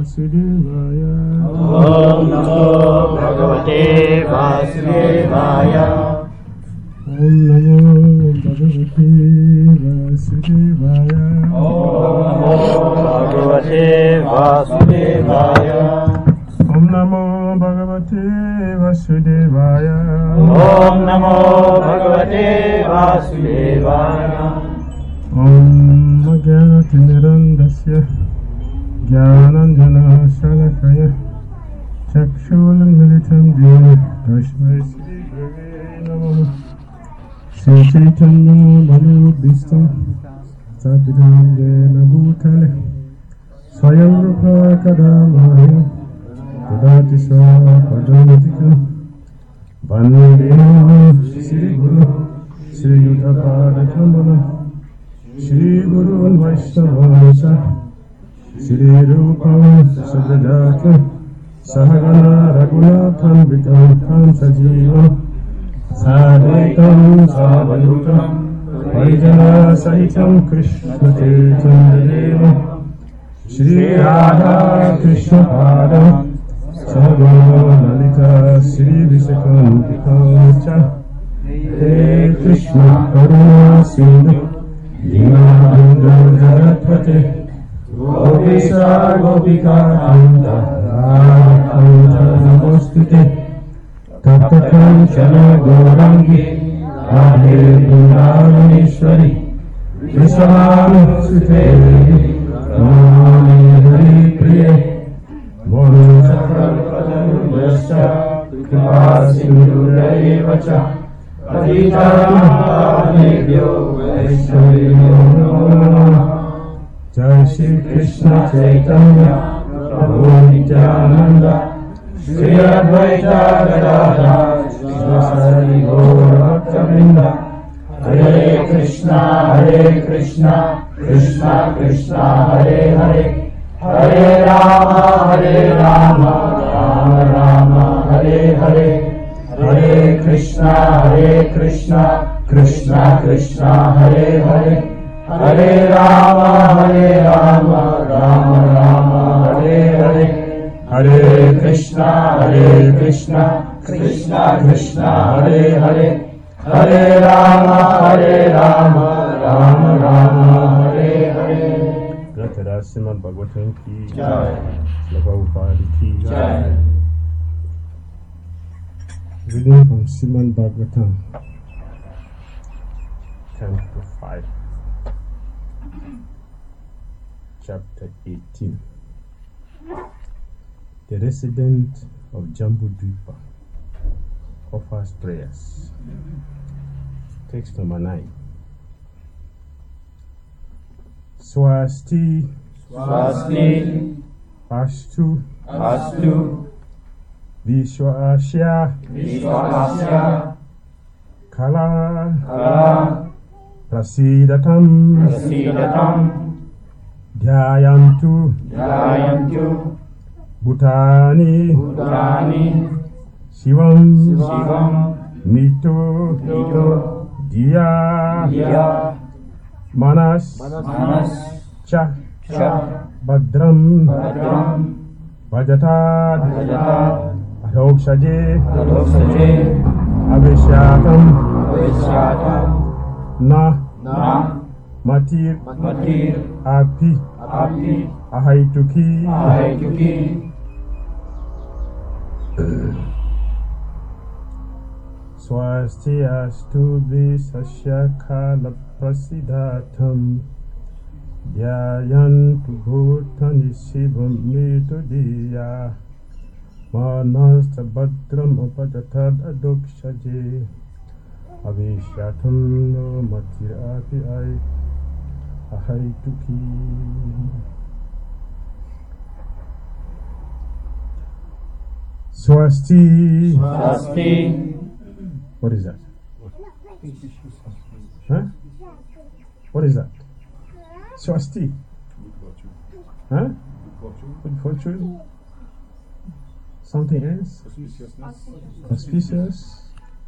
Vasudevaya. Om Namo Bhagavate Vasudevaya. Om Namo Bhagavate Vasudevaya. Om Namo Bhagavate Vasudevaya. Om Namo Bhagavate Vasudevaya. Om Namo Bhagavate Vasudevaya. Om Jnanatirandasya Jnananjana Shalakaya Chakshulanmilitam Dena Tasmai Shri Gurave Namaha. Shri Chaitanya Manubhistam Sapitam Jena Bhutale Swayam Rupa Kadamaya Tadati Swapadantika Vandeham Shri Guru Shri Yuddhapada Chandana Shri Guru Vaishnavascha Shri Rupam Sagrajata Sahagana Raghunatham Vitam Sajivam Sadvaitam Savadutam Vaijana Sahitam Krishna Chaitanya Shri Radha Krishna Padam Sarvama Lalita Shri Vishakam He Krishna Karuna Sindhu Dinabandhu Jagatpate Gopisa Gopika Kanta Radha Namostute Tapta Kanchana Gaurangi Radhe Vrindavaneshwari Vrishabhanu Sute Namami Hari Priye Monu Chakrapadayascha Kripa Sindhurevacha Patitanabhyo Vaishnavyo Namo Namaha. Jai Shri Krishna Chaitanya Prabhu Nityananda Shri Advaita Gadadhara Shri Gaura Bhakta-vrinda. Hare Krishna Krishna Krishna Hare Hare Hare Rama Rama Rama Hare Hare Hare Krishna Krishna Hare Hare Hare Rama Rama Hare Hare Hare Krishna Krishna Hare Hare Hare Rama Rama Hare Hare. Grata Srimad Bhagavatam ki jai. Prabhupada ki jai. Reading from Srimad Bhagavatam, Canto 5, Chapter 18. The resident of Jambudvipa offers prayers. Text number 9. Swasti Astu Vishwasya Kala Prasidatam Dhyayantu Bhutani Shivam Mito Diya Manas Cha Badram Bhajatad Adhokshaje Avishyatam Na Matir Api Ahaituki Swasti Astu Visasya Kala Prasidatam Dhyayantu Bhutani Shivam Mitudiya Manasta Badram Upajatad Adokshaje Avishyatam No Matir Api Ahaituki. Swasti. What is that? Huh? What is that? Swasti. Huh? Good fortune. Something else? Auspicious.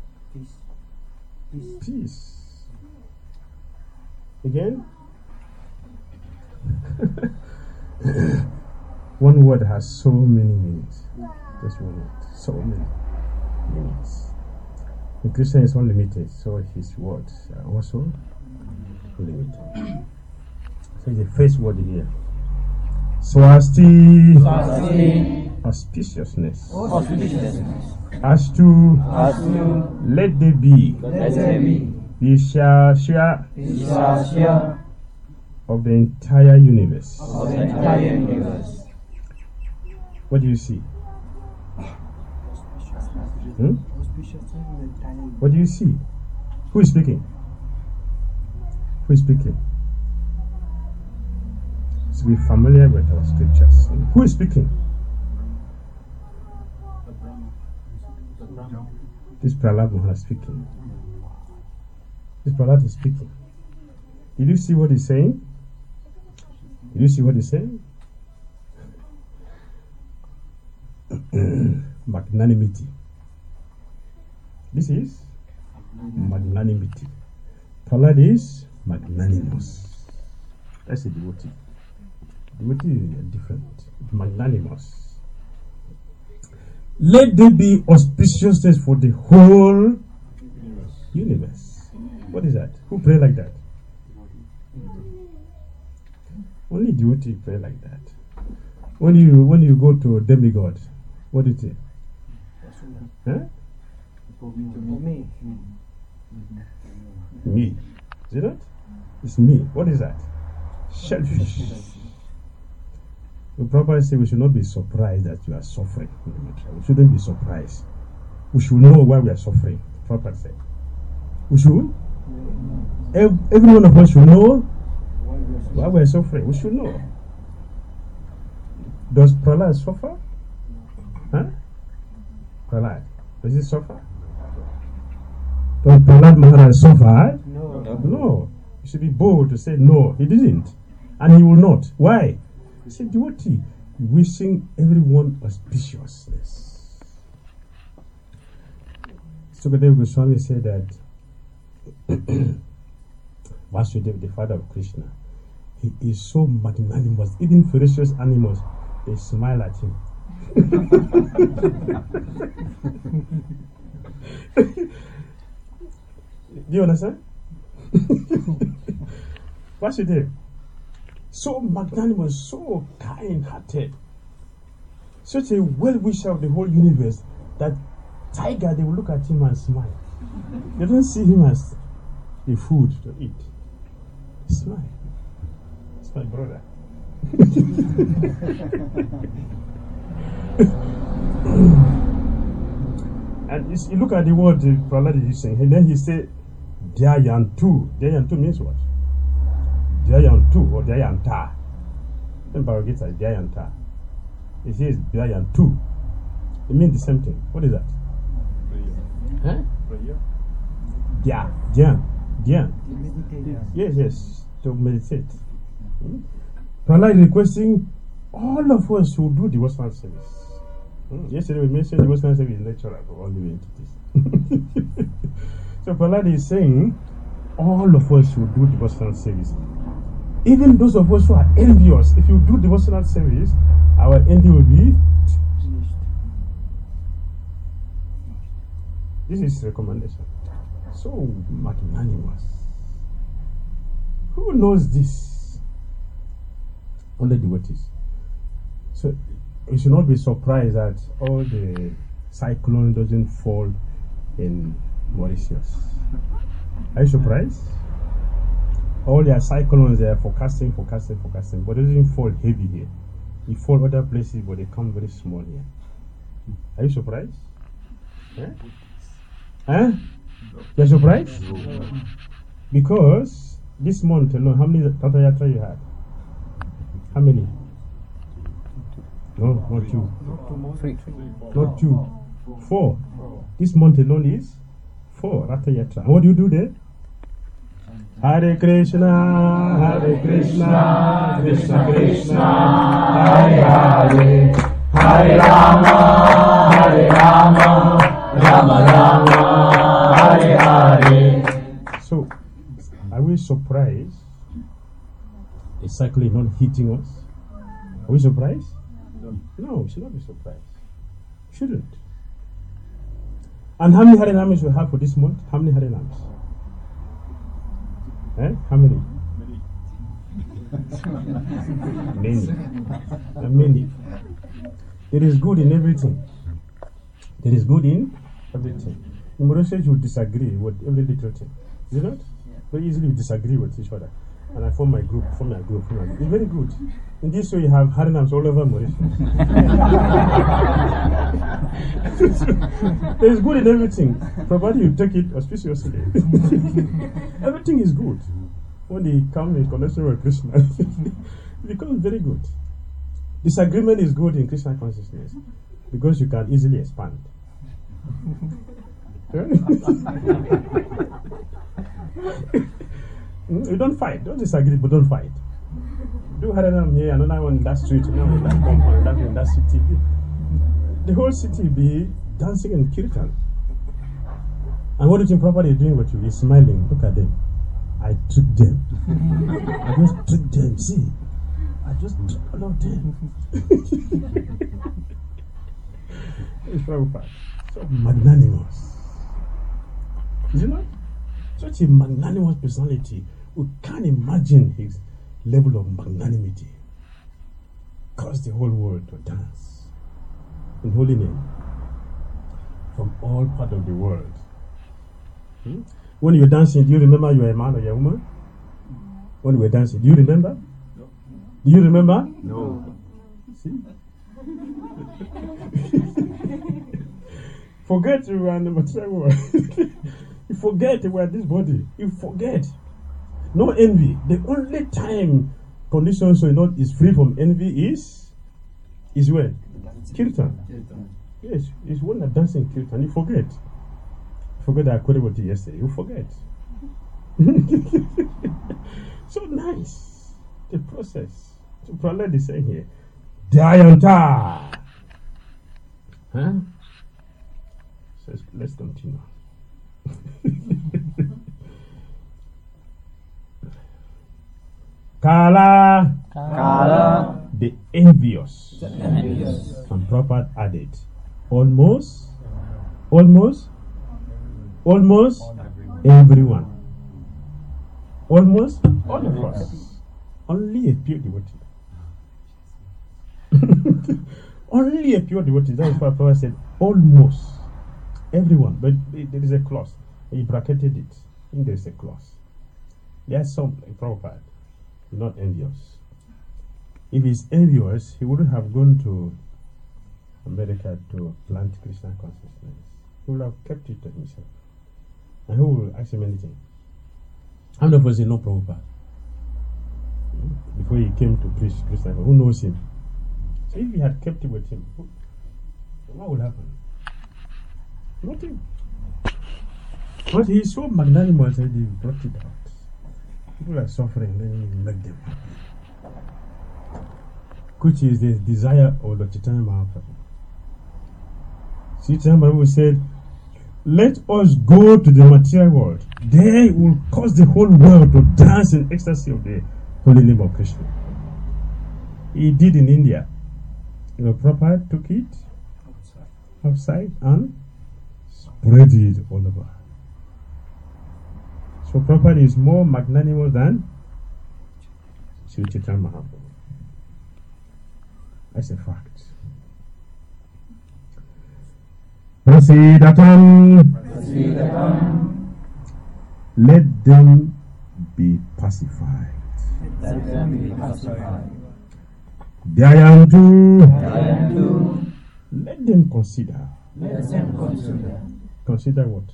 Peace. Again? One word has so many meanings. Just one word. So many meanings. The Christian is unlimited, so his words are also limited. So the first word here. Swasti. Auspiciousness. As to. Let there be. The share of the entire universe. What do you see? What do you see? Who is speaking? Who is speaking? To be familiar with our scriptures. Who is speaking? This Prahlad Maharaj is speaking. This Prahlad is speaking. Did you see what he's saying? Did you see what he's saying? Magnanimity. This is magnanimity. Prahlad is magnanimous. That's a devotee. Devotee is different. Magnanimous. Let there be auspiciousness for the whole universe. What is that? Who pray like that? Only devotee pray like that. When you go to demigod, what do you say? Huh? Me. Is it not? It's me. What is that? Shellfish. The Prabhupada say we should not be surprised that you are suffering. We shouldn't be surprised. We should know why we are suffering. The Prabhupada said. We should. Every one of us should know why we are suffering. We should know. Does Prahlad suffer? Huh? Prahlad, does he suffer? Does Prahlad Maharaj suffer? No. You should be bold to say no, he didn't. And he will not. Why? He said, devotee, wishing everyone auspiciousness. Sukadeva Goswami said that Vasudeva, the father of Krishna, he is so magnanimous. Even ferocious animals, they smile at him. Do you understand? Vasudeva, so magnanimous, so kind-hearted, such a well-wisher of the whole universe that tiger, they will look at him and smile. They don't see him as the food to eat. They smile. It's my brother. And you look at the word Prahlad is saying, and then he said, Dhyayantu. Dhyayantu means what? Dhyayantu or Dhyayanta. Then Bhagavad-gita is Dhyayanta. It says Dhyayantu. It means the same thing. What is that? Huh? Dhyan. Yes. To meditate. Prahlad is requesting all of us who do devotional service. Yesterday we mentioned devotional service in lecture for all the way into this. So Prahlad is saying all of us who do devotional service, even those of us who are envious, if you do devotional service, our envy will be finished. This is recommendation. So magnanimous. Who knows this? Only devotees. So you should not be surprised that all the cyclone doesn't fall in Mauritius. Are you surprised? All their cyclones, they are forecasting, but it doesn't fall heavy here. It fall other places, but they come very small here. Are you surprised? Huh? You're surprised? Because this month alone, how many Tata Yatra you had? How many? No, not two. Not two. 4. This month alone is 4 Ratha Yatra. And what do you do there? Hare Krishna, Krishna Krishna, Hare Hare, Hare Rama, Rama Rama, Hare Hare. So, are we surprised? The cycle is not hitting us. Are we surprised? No, we should not be surprised. Shouldn't. And how many Harinams we have for this month? How many Harinams? How many? Many. There is good in everything. There is good in everything. In Mauritius, you disagree with every little thing. Is it not? Very easily you disagree with each other. And I form my group, It's very good. In this way, you have Harinams all over Mauritius. There is good in everything, provided you take it auspiciously. Everything is good. When they come in connection with Krishna, it becomes very good. Disagreement is good in Krishna consciousness because you can easily expand. You don't fight, don't disagree, but don't fight. Do Harinam here, another one in that street, another in that compound, another in that city. The whole city be dancing and kirtan. And what do you think Prabhupada is doing with you? He's smiling. Look at them. I tricked them. I just tricked them. See, I just tricked all of them. It's Prabhupada. So magnanimous. Is it not? Such a magnanimous personality. We can't imagine his level of magnanimity. Cause the whole world to dance in holy name from all parts of the world. When you were dancing, do you remember you were a man or a woman? When you were dancing, do you remember? No. Do you remember? No. See? Forget you are in the material world. You forget you are this body. You forget. No envy. The only time condition so not is free from envy is when? Kirtan. Yes, it's when you're dancing kirtan. You forget. Forget that I quoted with you yesterday. You forget. So nice. The process. So Prahlad is saying here, Dayanta. Huh? So let's continue. Kala, the envious. And Prabhupada added, almost everyone. Almost all of us. Only a pure devotee. Only a pure devotee. That is why Prabhupada said almost everyone. But there is a clause. He bracketed it. I think there is a clause. There are some, like Prabhupada, not envious. If he's envious, he wouldn't have gone to America to plant Krishna consciousness. He would have kept it to himself. And who will ask him anything? How many of us know Prabhupada? Before he came to preach Krishna, who knows him? So if he had kept it with him, what would happen? Nothing. But he is so magnanimous that he brought it out. People are suffering, then he make them happy. Which is the desire of the Chaitanya Mahaprabhu. Chaitanya Mahaprabhu said, let us go to the material world. There will cause the whole world to dance in ecstasy of the holy name of Krishna. He did in India. Prabhupada took it outside and spread it all over. So Prabhupada is more magnanimous than Sri Chaitanya Mahaprabhu. That's a fact. Prasidatam. Let them be pacified. Dhyantu. Let them consider. Consider what?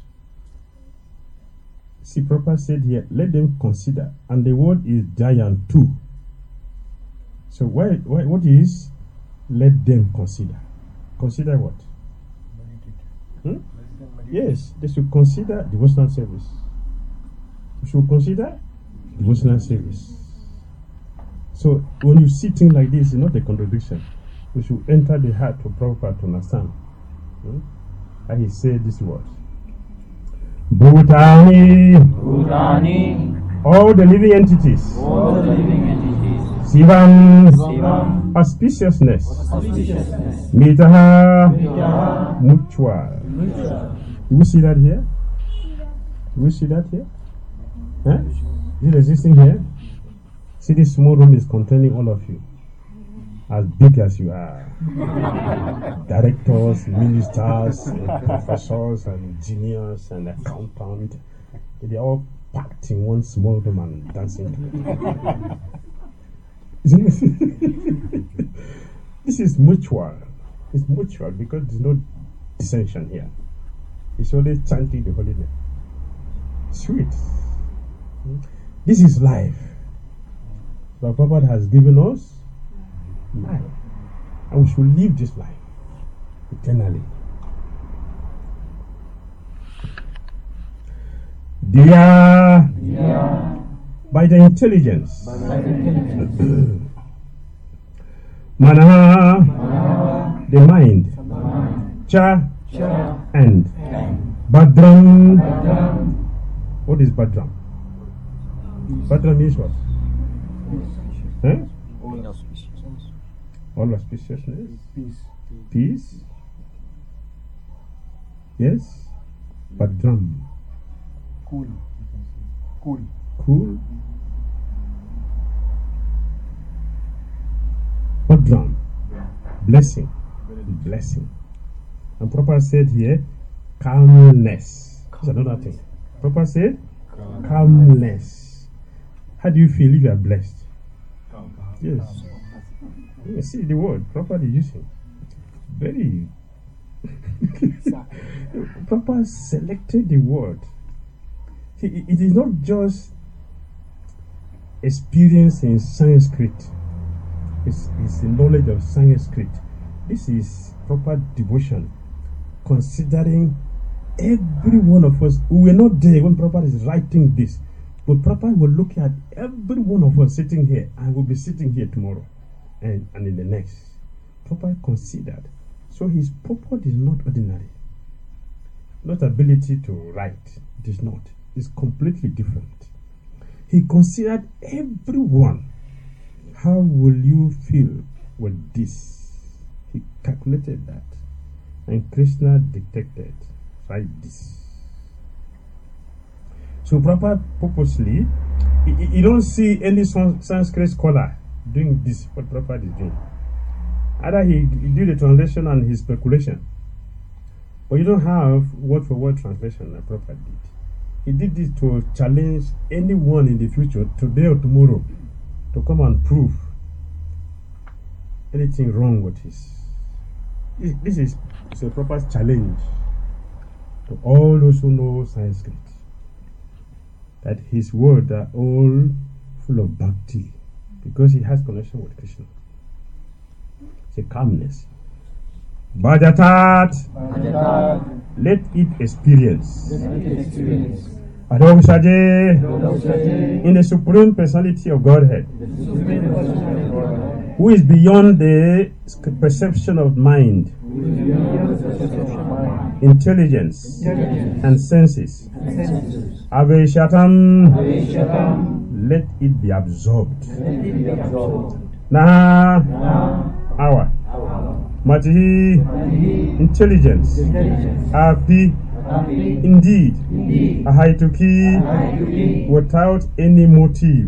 See, Prabhupada said here, let them consider. And the word is Dhyantu. So what is let them consider? Consider what? Yes, they should consider devotional service. You should consider devotional service. So when you see things like this, it's not a contradiction. You should enter the heart of Prabhupada to understand. And he said this word. Bhutani. All the living entities. Sivam. Auspiciousness. Mitaha. Mutual. Do we see that here? Do we see that here? Huh? Is it existing here? See, this small room is containing all of you. As big as you are. Directors, ministers, professors, and engineers, and accountants. They are all packed in one small room and dancing together. This is mutual. It's mutual because there's no dissension here. It's only chanting the holy name. Sweet. This is life. So Prabhupada has given us life. And we should live this life eternally. Diya. By the intelligence. Manaha. The mind. Cha. And. Badram. What is Badram? Badram means what? Huh? All auspiciousness. Peace. Yes. Badram. Cool. Badram. Blessing. And Prabhupada said here, calmness. That's another thing. Prabhupada said, calmness. How do you feel if you are blessed? Yes. You see the word Prabhupada is using. Very. Prabhupada selected the word. See, it is not just experience in Sanskrit. It's the knowledge of Sanskrit. This is proper devotion, considering every one of us. We were not there when Prabhupada is writing this, but Prabhupada will look at every one of us sitting here, and will be sitting here tomorrow and in the next. Prabhupada considered. So his purport is not ordinary. Not ability to write. It is not. It's completely different. He considered everyone. How will you feel with this? He calculated that. And Krishna dictated, write this. So Prabhupada purposely, you don't see any Sanskrit scholar doing this, what Prabhupada is doing. Either he did the translation and his speculation, but you don't have word for word translation like Prabhupada did. He did this to challenge anyone in the future, today or tomorrow, to come and prove anything wrong with his. This is a proper challenge to all those who know Sanskrit, that his words are all full of bhakti, because he has connection with Krishna. It's a calmness. Bhajatat. Let it experience. Adoksaje. In the Supreme Personality of Godhead, who is beyond the perception of mind, intelligence, and senses. Aveshatam. Let it be absorbed. Naha. Our. Matihi. Intelligence. Api. Indeed. Ahaituki. Without any motive.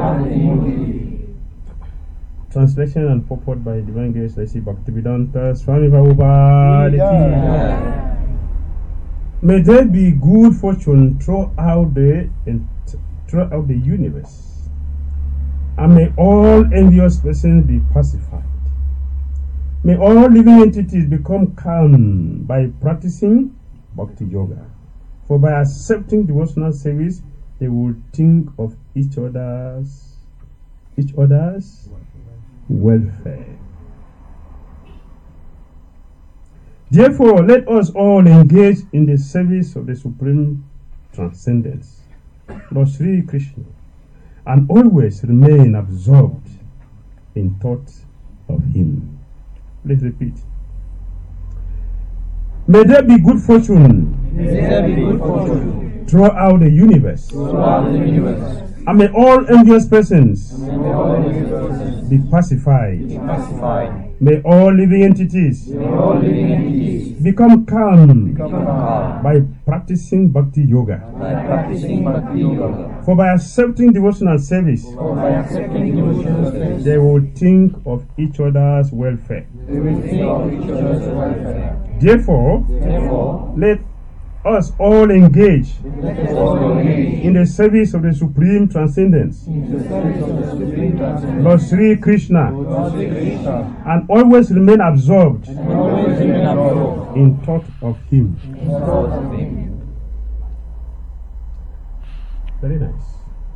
Translation and purport by Divine Grace Lesi Bhaktivedanta Swami Prabhupada. May there be good fortune throughout the universe, and may all envious persons be pacified. May all living entities become calm by practicing Bhakti Yoga. For by accepting devotional service, they will think of each other's welfare. Therefore, let us all engage in the service of the Supreme Transcendence, Lord Sri Krishna, and always remain absorbed in thought of Him. Let's repeat. May there be good fortune throughout the universe. And may all envious persons be pacified. May all living entities become calm by practicing Bhakti Yoga. For by accepting devotional service, they will think of each other's welfare. Therefore, let us all engage in the service of the Supreme Transcendence, Lord Sri Krishna, and always remain absorbed in thought of Him. Very nice.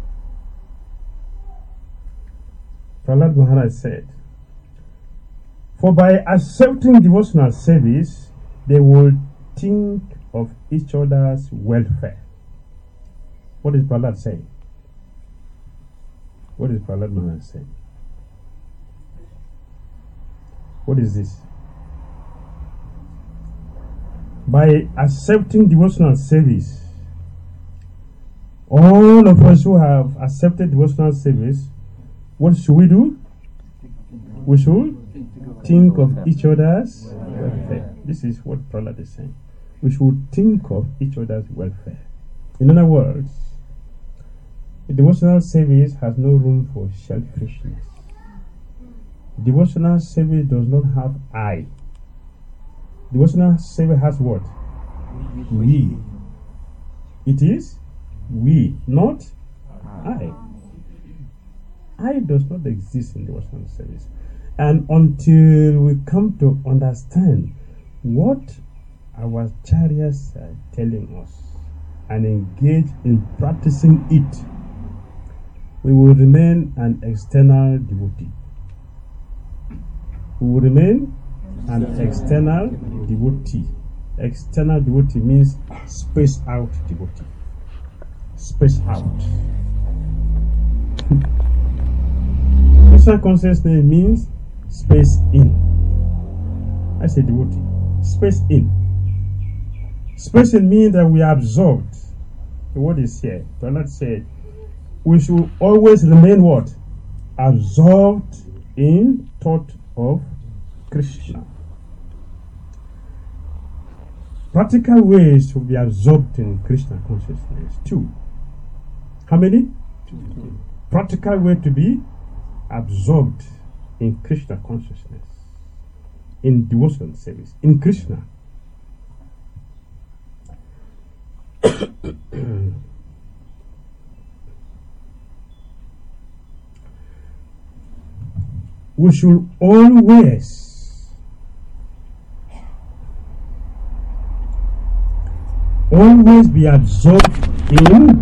Prahlad Maharaj said, for by accepting devotional service, they will think of each other's welfare. What is Prahlad saying? What is Prahlad Maharaj saying? What is this? By accepting devotional service, all of us who have accepted devotional service, what should we do? We should think of each other's welfare. This is what Prahlad is saying. We should think of each other's welfare. In other words, the devotional service has no room for selfishness. Devotional service does not have I. Devotional service has what? We. It is we, not I. I does not exist in devotional service. And until we come to understand what our acharyas are telling us and engage in practicing it, we will remain an external devotee. We will remain an external devotee. External devotee means space out devotee. Space out. Krishna consciousness means space in. I say devotee. Space in. Space in means that we are absorbed. The word is here. Prahlad said, we should always remain what? Absorbed in thought of Krishna. Practical ways to be absorbed in Krishna consciousness. 2. How many? 2. Practical way to be absorbed in Krishna consciousness, in devotional service, in Krishna. We should always be absorbed in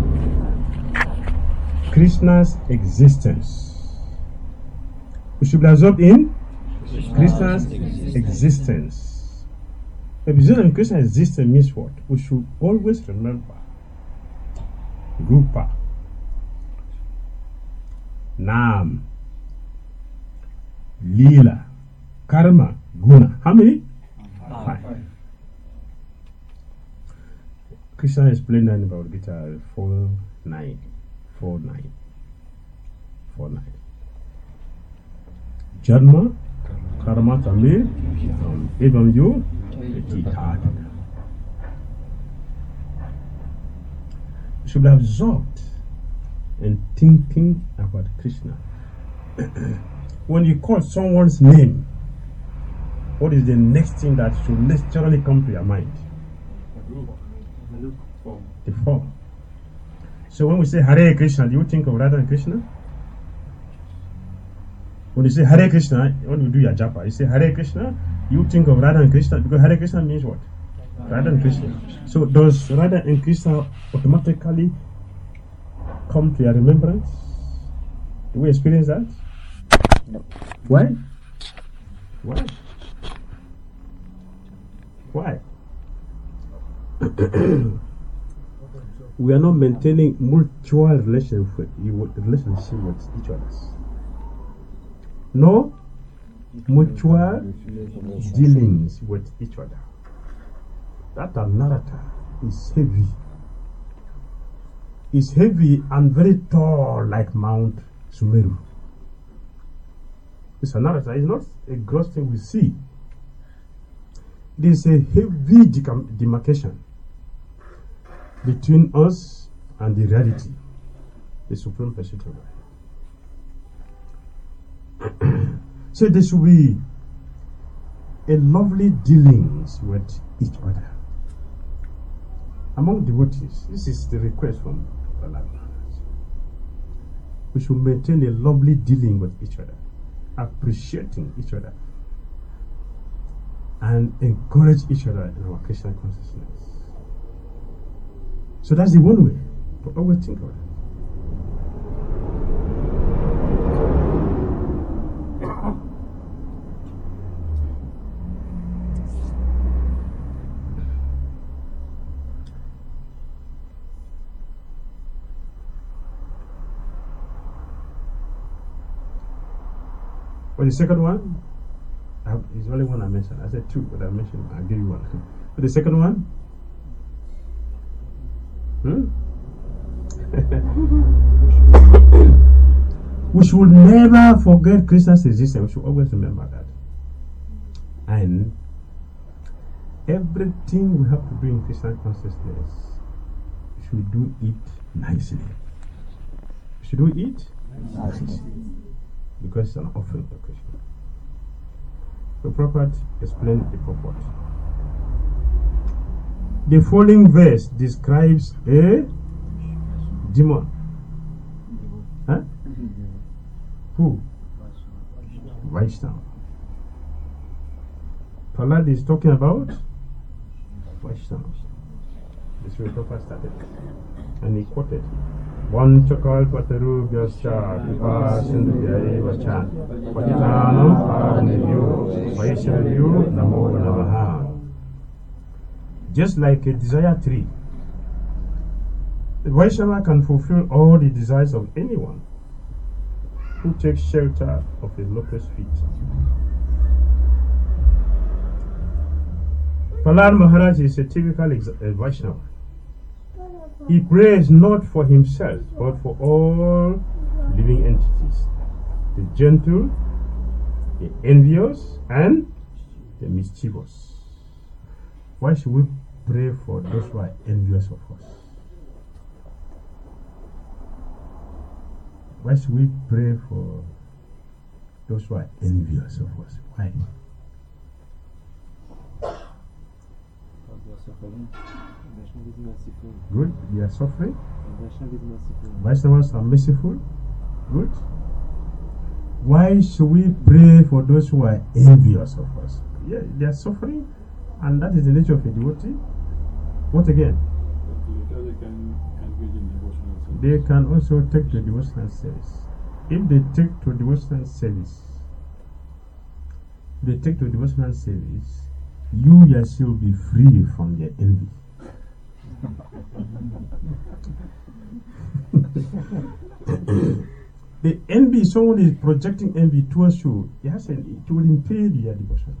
Krishna's existence. We should be absorbed in Krishna's existence. Absorbed in Krishna's existence means what? We should always remember Rupa, Nam, Leela, Karma, Guna. How many? 5. Krishna explained that in Bhagavad Gita 4.9. 4.9. Janma, Karma, Tamil, Evam Yo, Jitadana. You should be absorbed in thinking about Krishna. When you call someone's name, what is the next thing that should naturally come to your mind? The form. So when we say Hare Krishna, do you think of Radha and Krishna? When you say Hare Krishna, when you do your japa, you say Hare Krishna, you think of Radha and Krishna, because Hare Krishna means what? Radha and Krishna. So does Radha and Krishna automatically come to your remembrance? Do we experience that? No. Why? We are not maintaining mutual relationship with each other. No mutual dealings with each other. That narrative is heavy. is heavy and very tall like Mount Sumeru. It's another thing. It's not a gross thing we see. It is a heavy demarcation between us and the reality, the supreme pursuit of life. So there should be a lovely dealings with each other among devotees. This is the request from Prahlad Maharaj. We should maintain a lovely dealing with each other, appreciating each other, and encourage each other in our Krishna consciousness. So that's the one way to always think of it. For the second one, it's only one I mentioned. I said two, but I mentioned I'll give you one. For the second one, we should never forget Krishna's existence. We should always remember that. And everything we have to do in Krishna consciousness, we should do it nicely. We should do it nicely. Because it's an offering to Krishna. The Prabhupada explained the purport. The following verse describes a demon. Huh? Who? Vaishnava. Prahlad is talking about Vaishnava. This is where Prabhupada started. And he quoted, Vanchakal Pataru Vyascha Kripa Sindhya Vacha Patitanam Paranibhyo Vaishnavyo Namo Namaha. Just like a desire tree, the Vaishnava can fulfill all the desires of anyone who takes shelter of his lotus feet. Prahlad Maharaj is a typical Vaishnava. He prays not for himself, but for all living entities, the gentle, the envious, and the mischievous. Why should we pray for those who are envious of us? Why should we pray for those who are envious of us? Why? Good. They are suffering. Vaishnavas are merciful. Good. Why should we pray for those who are envious of us? Yeah, they are suffering, and that is the nature of a devotee. What again? They can also take to devotional service. If they take to devotional service, you yourself will be free from their envy. The envy, someone is projecting envy towards you, it will impede your devotion.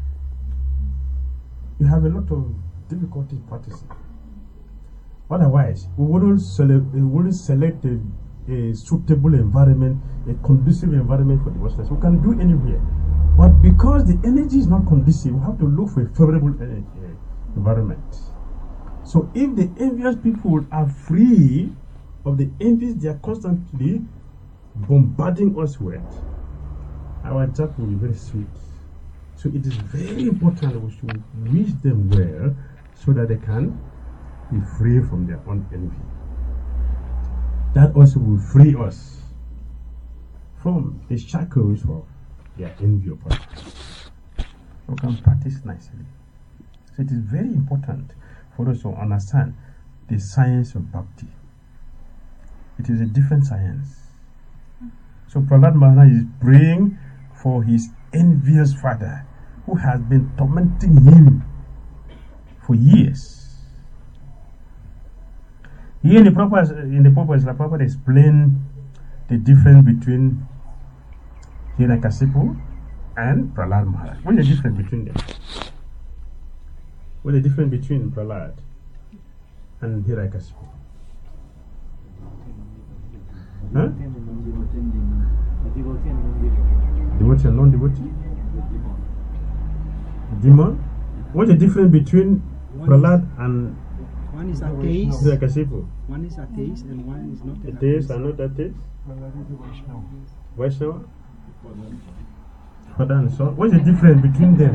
You have a lot of difficulty practicing. Otherwise, we wouldn't select a suitable environment, a conducive environment for devotion. So we can do anywhere. But because the energy is not conducive, we have to look for a favorable environment. So if the envious people are free of the envies they are constantly bombarding us with, our job will be very sweet. So it is very important that we should wish them well so that they can be free from their own envy. That also will free us from the shackles of their envy of us. We can practice nicely. So it is very important for us to understand the science of bhakti. It is a different science. So Prahlad Maharaj is praying for his envious father who has been tormenting him for years. Here in the Prabhupada explain the difference between Hiranyakasipu and Prahlad Maharaj. What is the difference between them? What is the difference between Prahlad and Hiranyakasipu? Huh? Devotee and non-devotee? Demon? What's the difference between Prahlad and one is atheist? Hiranyakashipu? One is atheist and one is not an Atheist and not atheist? Vaishnava? Father and son? What's the difference between them?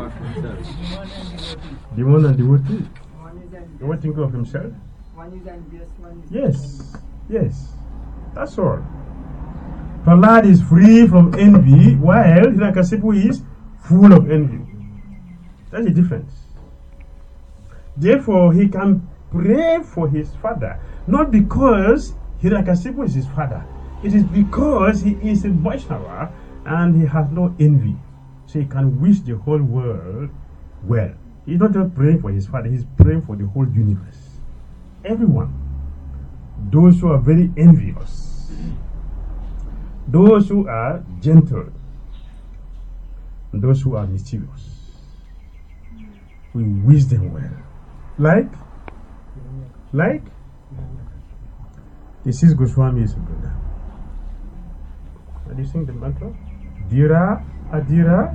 Demon and devotee? You want to think of himself? One is envious, one is Yes. That's all. Prahlad is free from envy, while Hiranyakashipu is full of envy. That's the difference. Therefore, he can pray for his father, not because Hiranyakashipu is his father. It is because he is a Vaishnava and he has no envy. So he can wish the whole world well. He's not just praying for his father, he's praying for the whole universe. Everyone. Those who are very envious, those who are gentle, and those who are mischievous. We wish them well. Like the Six Goswamis of Buddha. How do you sing the mantra? Dira Adira.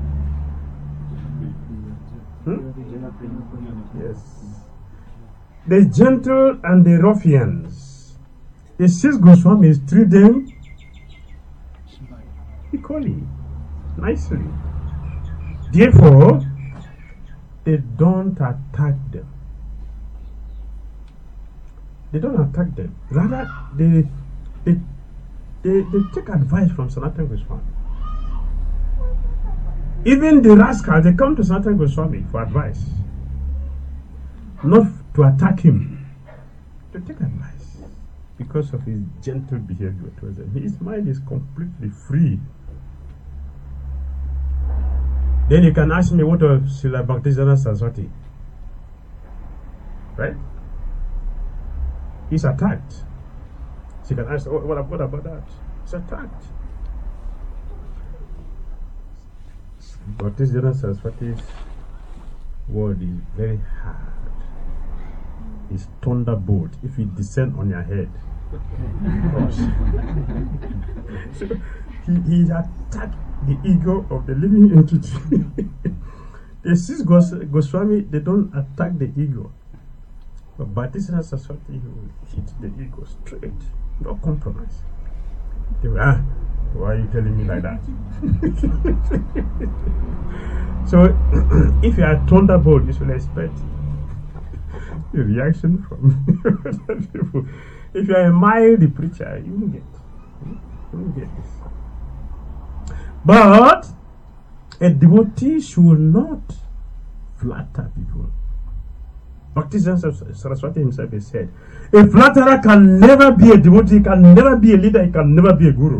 Yes. The gentle and the ruffians. The Six Goswamis treat them equally, nicely. Therefore, they don't attack them. Rather, they take advice from Sanatana Goswami. Even the rascals, they come to Sanatana Goswami for advice. Not to attack him, to take advice. Because of his gentle behavior towards them. His mind is completely free. Then you can ask me what of Srila Bhaktisiddhanta Saraswati. Right? He's attacked. So you can ask, what about that? He's attacked. Bhaktisiddhanta Saraswati's word is very hard. It's thunderbolt. If it descends on your head. So he attacked the ego of the living entity. The Six Goswami, they don't attack the ego. But Bhaktisiddhanta Saraswati will hit the ego straight. No compromise. They will, why are you telling me like that? So if you are thunderbolt, you should expect the reaction from other people. If you are a mild preacher, you won't get this. But a devotee should not flatter people. Bhaktisiddhanta Saraswati himself has said, a flatterer can never be a devotee, can never be a leader, he can never be a guru.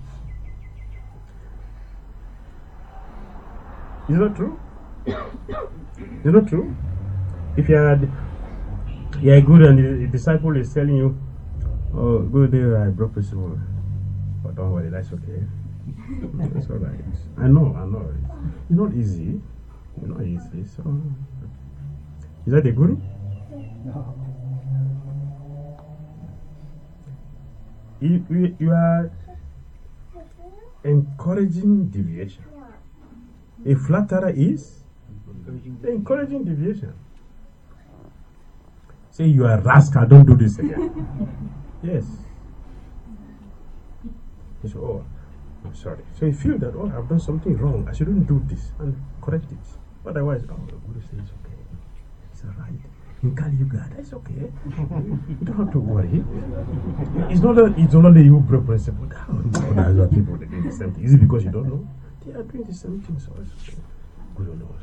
Is that true? Is that true? If you are a guru and a disciple is telling you, oh, go there, I broke principle. But don't worry, that's okay. That's all right. I know. It's not easy. So, is that a guru? No. You are encouraging deviation. A flatterer is encouraging deviation. Say you are a rascal, don't do this again. Yes. You say, oh, I'm sorry. So you feel that, oh, I've done something wrong. I shouldn't do this and correct it. Otherwise, oh, the Guru says it's okay. It's alright. In Kali Yuga, that's okay. You don't have to worry. It's not only you broke principle. Other people they doing the same thing. Is it because you don't know? They are doing the same thing, so it's okay. Guru knows.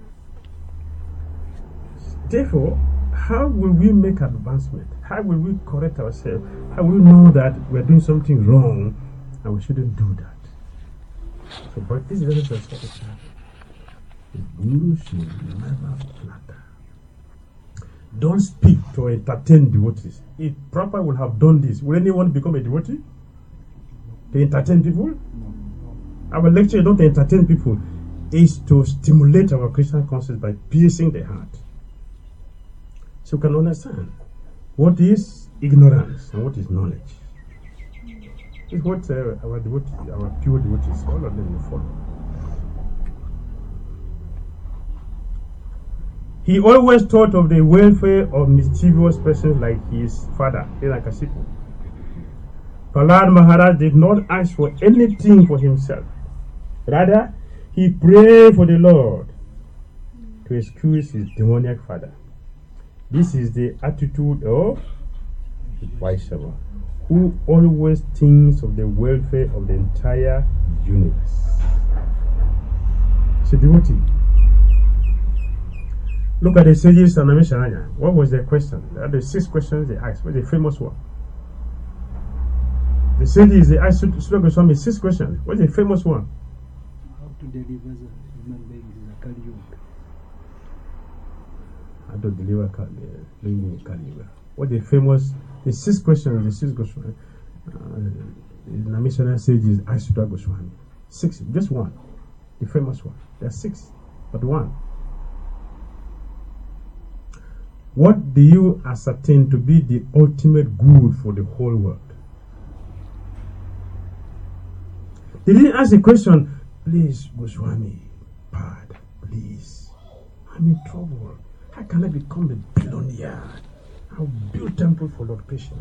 Therefore, how will we make advancement? How will we correct ourselves? How will we know that we're doing something wrong and we shouldn't do that? So, but this is a sort of the Guru should never flatter. Don't speak to entertain devotees. If Prabhupada would have done this, would anyone become a devotee? To entertain people? Our lecture is not to entertain people, is to stimulate our Christian conscience by piercing the heart. So you can understand what is ignorance and what is knowledge. It's what our devotees, our pure devotees, all of them will follow. He always thought of the welfare of mischievous persons like his father, Hiranyakashipu. Prahlad Maharaj did not ask for anything for himself. Rather, he prayed for the Lord to excuse his demoniac father. This is the attitude of Vaishnava, who always thinks of the welfare of the entire universe. So devotee, look at the sages and Namisharanya. What was their question? There are the 6 questions they asked. What's the famous one? The sages, they asked Sula Goswami 6 questions. What's the famous one? How to deliver the human beings in a Kali Yuga. How to deliver Kali Yuga. What the famous, the 6 questions, the 6 Goswami, the Namisharanya sages asked Sula Goswami. 6, just one. The famous one. There are 6, but one. What do you ascertain to be the ultimate good for the whole world? They didn't ask the question, please, Goswami, Pad, please, I'm in trouble. How can I become a billionaire? I'll build a temple for Lord Krishna.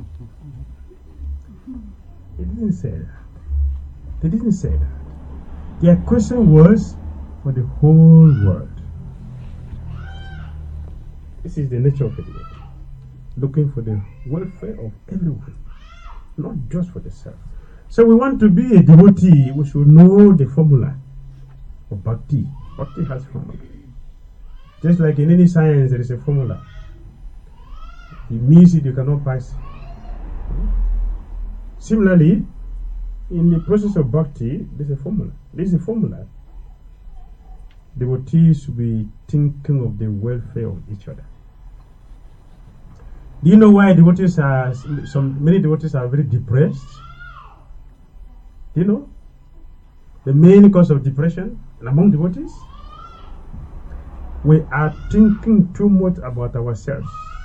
They didn't say that. They didn't say that. Their question was for the whole world. This is the nature of it. Looking for the welfare of everyone, not just for the self. So we want to be a devotee, we should know the formula of bhakti. Bhakti has formula. Just like in any science, there is a formula. If you miss it, you cannot pass. Similarly, in the process of bhakti, there's a formula. There's a formula. Devotees should be thinking of the welfare of each other. Do you know why devotees are, many devotees are very depressed? Do you know the main cause of depression among devotees? We are thinking too much about ourselves.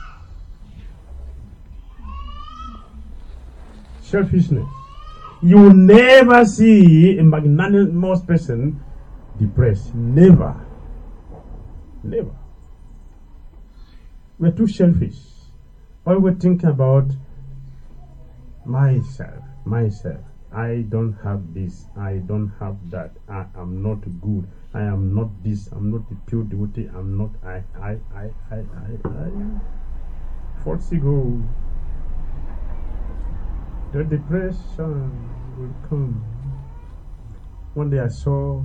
Selfishness. You will never see a magnanimous person depressed. Never. Never. We're too selfish. All we're thinking about myself. I don't have this. I don't have that. I am not good. I am not this. I'm not a pure devotee. I'm not I. False ego. The depression will come. One day I saw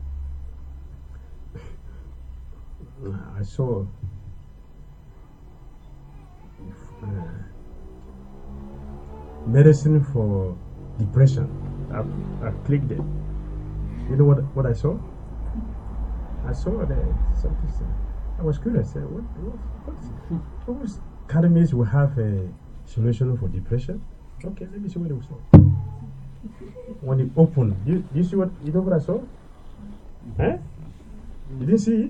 medicine for depression. I clicked it. You know what I saw? I saw that something. I was curious. What was academies will have a solution for depression? Okay, let me see what it was. When it opened, you see what? You know what I saw? Eh? You didn't see it?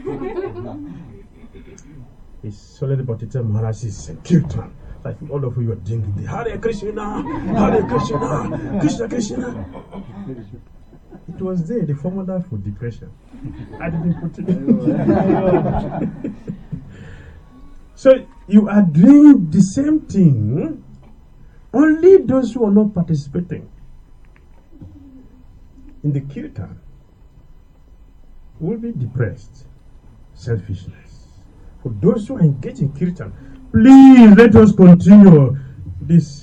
It's Solid Bhattacharya Maharaj's kirtan. Like all of you are drinking the Hare Krishna, Hare Krishna, Krishna Krishna. It was there, the formula for depression. I didn't put it. So you are doing the same thing, only those who are not participating in the kirtan will be depressed. Selfishness. For those who are engaged in kirtan, please let us continue this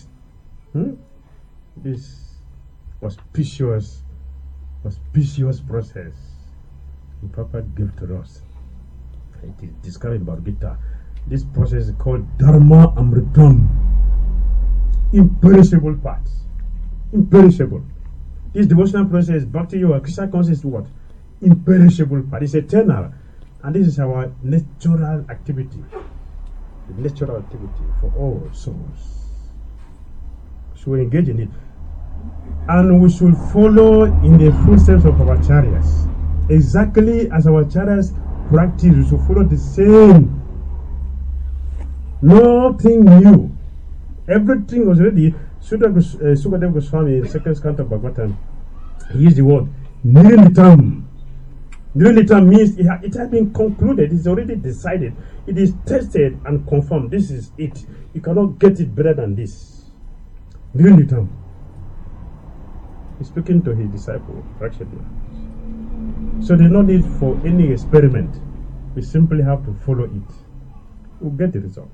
auspicious process the Papa gave to us. It is described in Bhagavad Gita. This process is called Dharma Amritam. Imperishable parts. Imperishable. This devotional process, Bhakti Yoga, Krishna consciousness, what? Imperishable part. It's eternal. And this is our natural activity. The natural activity for all souls. So we engage in it. And we should follow in the footsteps of our acharyas. Exactly as our acharyas practice, we should follow the same. Nothing new. Everything was ready. Sukadev Goswami in second canto of Bhagavatam, he used the word Nirnitam. Nirnitam means it has been concluded, it's already decided, it is tested and confirmed. This is it. You cannot get it better than this. Nirnitam. He's speaking to his disciple, Rakshitna. So there's no need for any experiment. We simply have to follow it. We'll get the result.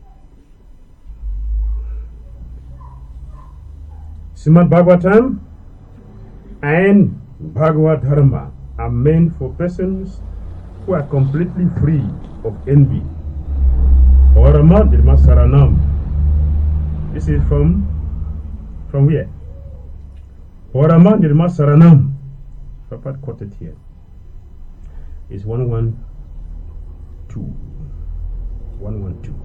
Srimad Bhagavatam and Bhagavad Dharma are meant for persons who are completely free of envy. Orama Dharma Saranam. This is from where? Orama Dharma Saranam. Prabhupada quoted here. Is 112. 112.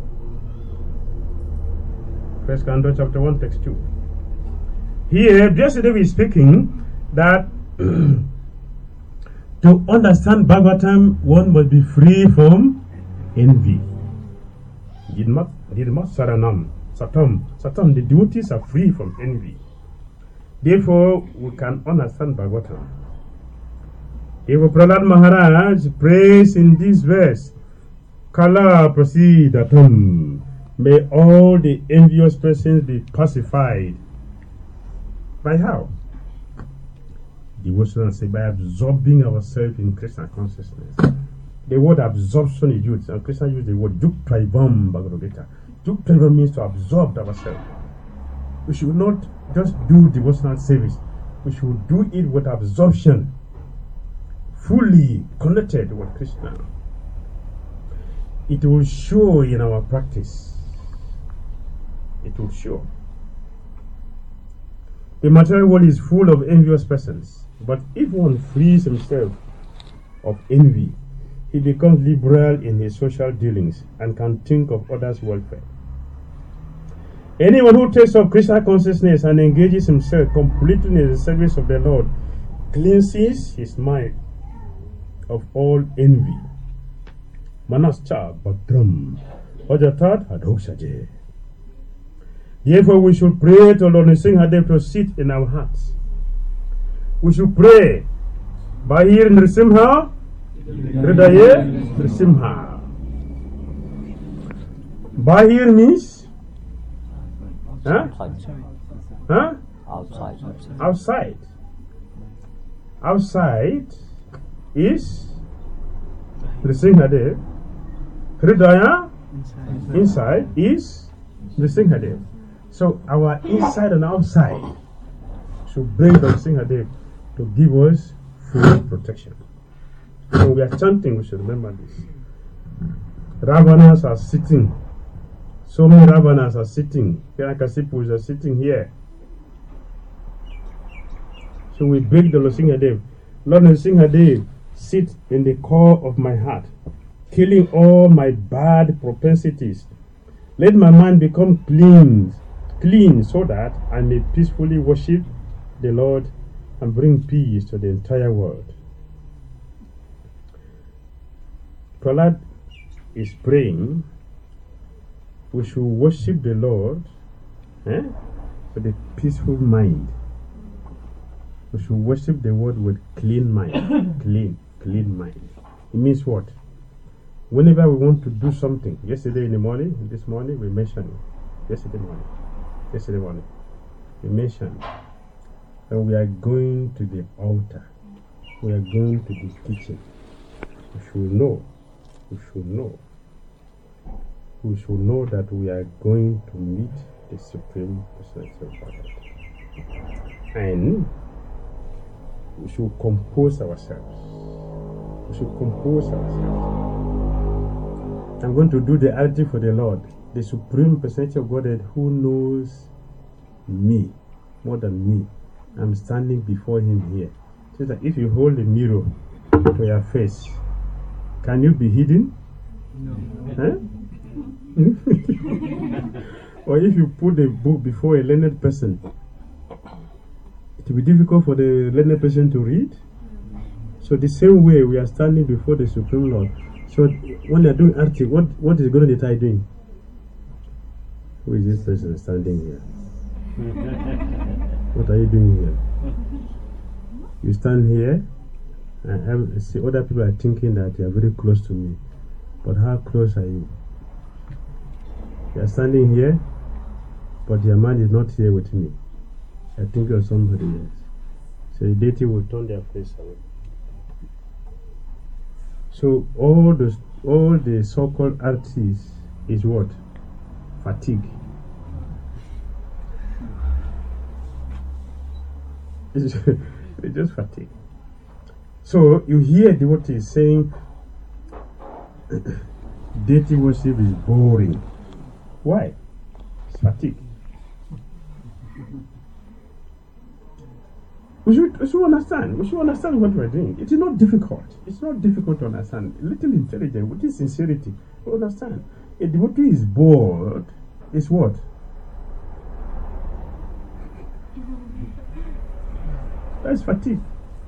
First Canto, chapter 1, text 2. Here, Vyasadeva is speaking that to understand Bhagavatam, one must be free from envy. Didmat Saranam. Satam, the devotees are free from envy. Therefore, we can understand Bhagavatam. Therefore, Prahlad Maharaj prays in this verse, Kala Prasidatam. May all the envious persons be pacified. By how? Devotional say by absorbing ourselves in Krishna consciousness. The word absorption is used, and Krishna used the word Yuktraivam Bhagavad Gita. Yuktraivam means to absorb ourselves. We should not just do devotional service. We should do it with absorption, fully connected with Krishna. It will show in our practice. It will show. The material world is full of envious persons, but if one frees himself of envy, he becomes liberal in his social dealings and can think of others' welfare. Anyone who takes up Krishna consciousness and engages himself completely in the service of the Lord cleanses his mind of all envy. Manascha Bhadram Ajatat Hadoshaje. Therefore, we should pray to Lord Nrsimhadev to sit in our hearts. We should pray, Bahir Nrsimha, Hridaye Nrsimha. Bahir means outside. Outside is Nrsimhadev. Hridaya, inside is Nrsimhadev. So our inside and outside should bring the Nrsimhadev to give us full protection. When we are chanting, we should remember this. Ravanas are sitting. So many Ravanas are sitting. Hiranykashipus are sitting here. So we beg the Lord Nrsimhadev, Lord Nrsimhadev, sit in the core of my heart, killing all my bad propensities. Let my mind become clean so that I may peacefully worship the Lord and bring peace to the entire world. Prahlad is praying we should worship the Lord with a peaceful mind. We should worship the Lord with clean mind. clean mind. It means what? Whenever we want to do something, yesterday in the morning, this morning we mentioned it. Yesterday morning, we mentioned that we are going to the altar. We are going to the kitchen. We should know that we are going to meet the Supreme Personality of Godhead. And we should compose ourselves. I'm going to do the arati for the Lord, the Supreme Personality of Godhead who knows me more than me. I'm standing before him here. So that if you hold a mirror to your face, can you be hidden? No. Or if you put a book before a learned person, it will be difficult for the learned person to read. So the same way we are standing before the Supreme Lord. So when they are doing arti, what is Guru Nitai doing? Who is this person standing here? What are you doing here? You stand here, and see other people are thinking that you are very close to me. But how close are you? You are standing here, but your mind is not here with me. I think of somebody else. So the deity will turn their face away. So all the so-called artists is what? Fatigue. It's just fatigue. So you hear devotees saying deity worship is boring. Why? It's fatigue. We should understand. We should understand what we're doing. It is not difficult. It's not difficult to understand. A little intelligence, with this sincerity, we understand. A devotee is bored. Is what? That's fatigue.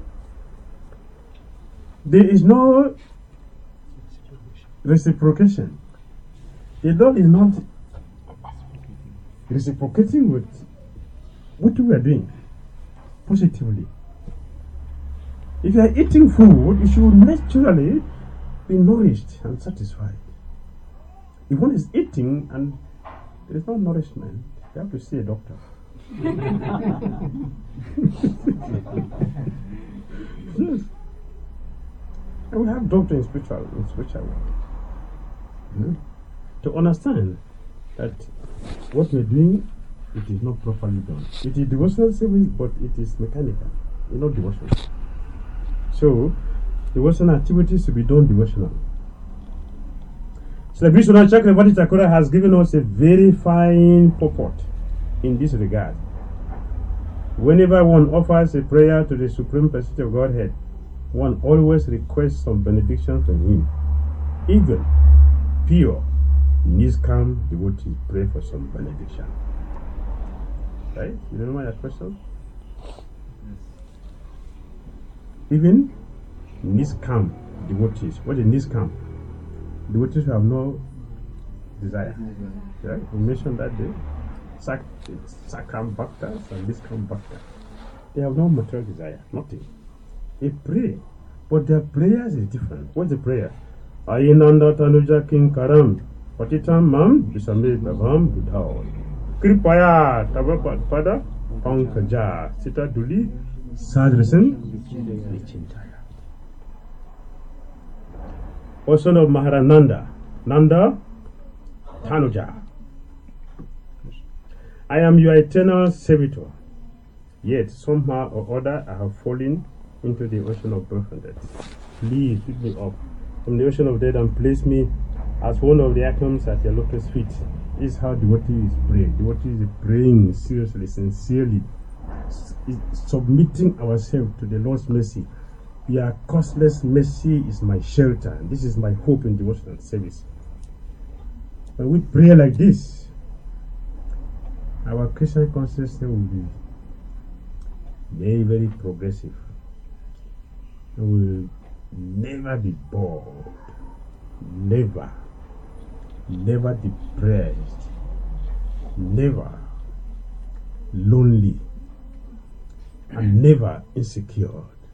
There is no reciprocation. The Lord is not reciprocating with what we are doing positively. If you are eating food, you should naturally be nourished and satisfied. If one is eating and there is no nourishment, you have to see a doctor. Yes. And we have doctor in spiritual world. To understand that what we're doing, it is not properly done. It is devotional service, but it is mechanical. It's not devotional. So, devotional activities to be done devotional. So, the Vishnu Chakravarti Thakur has given us a very fine purport in this regard. Whenever one offers a prayer to the Supreme Personality of Godhead, one always requests some benediction from him. Even pure Niskam devotees pray for some benediction. Right? You remember that question? Even Niskam devotees. What is Niskam? Devotees who have no desire. Right? We mentioned that day. Sakam Bhaktas and Niskam Bhaktas. They have no material desire. Nothing. They pray. But their prayers is different. What's the prayer? Ayinanda Tanuja King Karam Patitam Mam Bisame Babam Budhao Kripaya Tabapada Pankaja Sita Duli Sadrisen Vichintaya. O son of Maharananda, Nanda Tanuja, I am your eternal servitor. Yet somehow or other I have fallen into the ocean of birth and death. Please pick me up from the ocean of death and place me as one of the atoms at your lotus feet. This is how devotee is praying. Devotee is praying seriously, sincerely, submitting ourselves to the Lord's mercy. Your costless mercy is my shelter. This is my hope in devotional service. When we pray like this, our Christian consciousness will be very, very progressive. We will never be bored, never depressed, never lonely, and never insecure.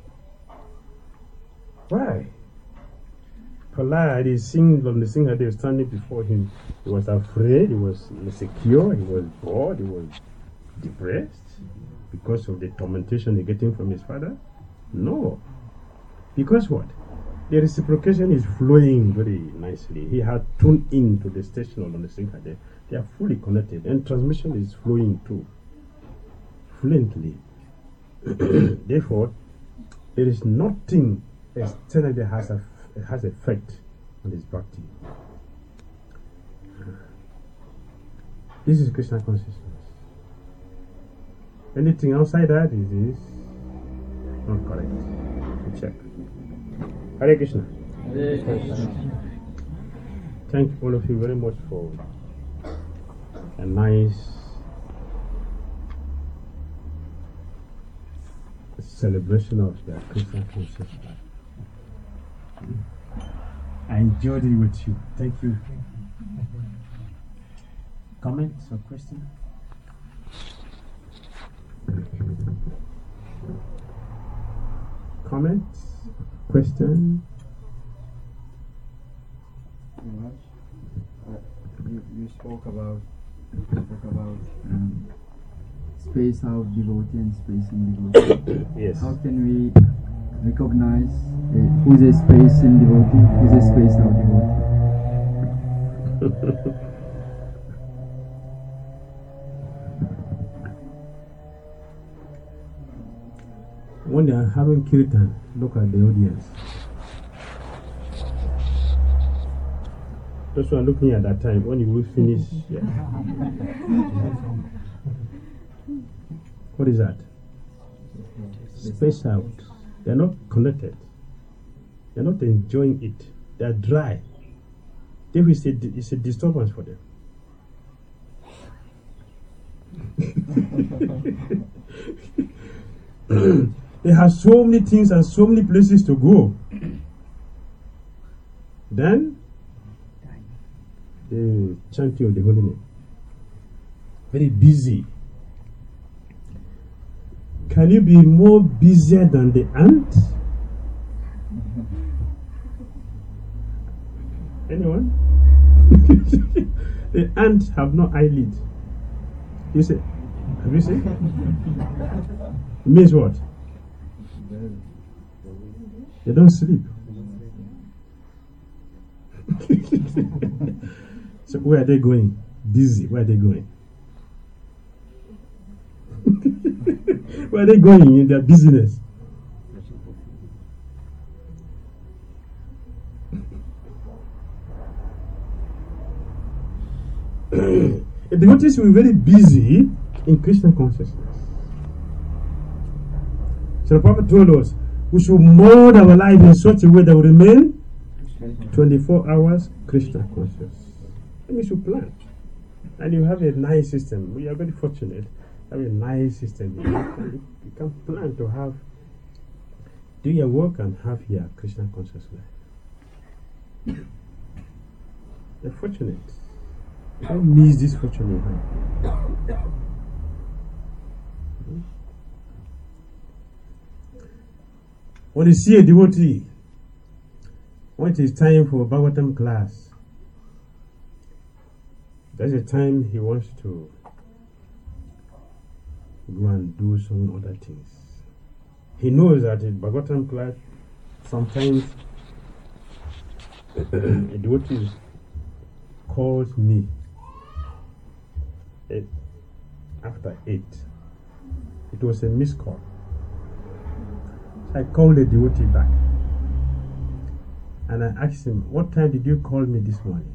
Why? Prahlad is singing on the singer, they were standing before him. He was afraid, he was insecure, he was bored, he was depressed because of the tormentation he's getting from his father. No. Because what? The reciprocation is flowing very nicely. He had tuned in to the station on the singer. They are fully connected, and transmission is flowing too, fluently. Therefore, there is nothing external that has effect on his bhakti. This is Krishna consciousness. Anything outside that is not correct. You check. Hare Krishna. Hare Krishna. Thank all of you very much for a nice celebration of the Krishna consciousness. I enjoyed it with you. Thank you. Comments or questions? Comments? Question? You spoke about space out devotee and space in devotee. Yes. How can we recognize who's a space in devotee, who's a space out devotee? When they are having kirtan, look at the audience. Those who are looking at that time, when you will finish. Yeah. What is that? Space out. They are not connected. They are not enjoying it. They are dry. Therefore, it's a disturbance for them. They have so many things and so many places to go. Then, the chanting of the holy name. Very busy. Can you be more busier than the ant? Anyone? The ants have no eyelid. You say, have you seen? It means what? They don't sleep. So where are they going? Busy. Where are they going? Where are they going in their business? The devotees will be very busy in Krishna consciousness. So the Prophet told us we should mold our life in such a way that we remain 24 hours Krishna conscious. And we should plan. And you have a nice system. We are very fortunate. Have a nice system. You can plan to do your work and have your Krishna conscious life. You're fortunate. Don't miss this fortune you have. When you see a devotee, when it is time for Bhagavatam class, there's a time he wants to go and do some other things. He knows that in Bhagavatam class, sometimes a devotee calls me after 8. It was a missed call. So I called the devotee back and I asked him, what time did you call me this morning?